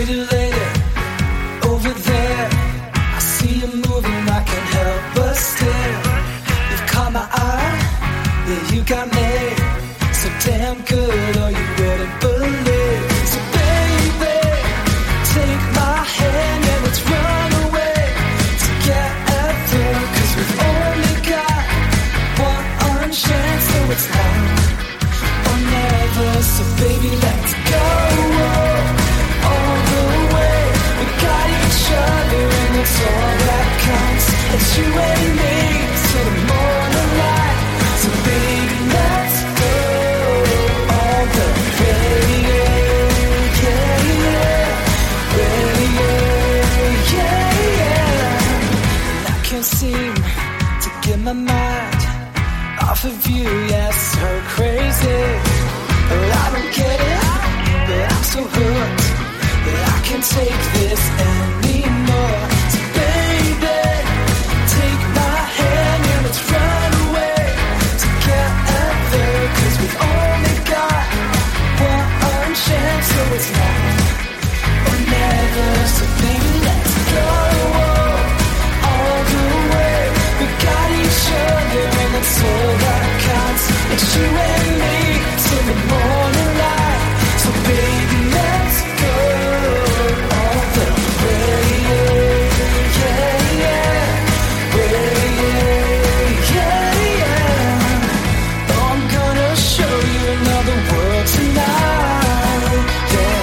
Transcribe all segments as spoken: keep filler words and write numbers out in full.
you later. Over there, I see you moving, I can't help but stare. You've caught my eye, yeah, you got me so damn good, oh, you wouldn't believe. So baby, take my hand and let's run away together, 'cause we've only got one chance, so it's now or never. So baby, let's go all the way. We got each other and it's all that counts. It's you and me till the morning light. So baby, let's go all the way. Yeah, yeah, yeah, yeah, yeah. And I can't seem to get my mind off of you, yes, so crazy. But I don't get it, but I'm so hooked that I can't take this anymore. So baby, take my hand and let's run away together, 'cause we've only got one chance, so it's now or never. So baby, let's go all the way. We got each other and that's all that counts. It's you and me till the morning light. So baby, let's go all the way. Yeah, yeah, yeah, yeah, yeah. Oh, I'm gonna show you another world tonight. Yeah,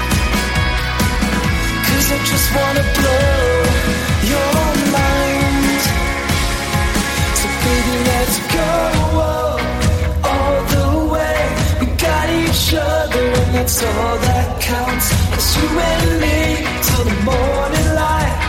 'cause I just wanna blow your mind. So baby, let's go all the way. We got each other and that's all that counts. It's you and me till the morning light.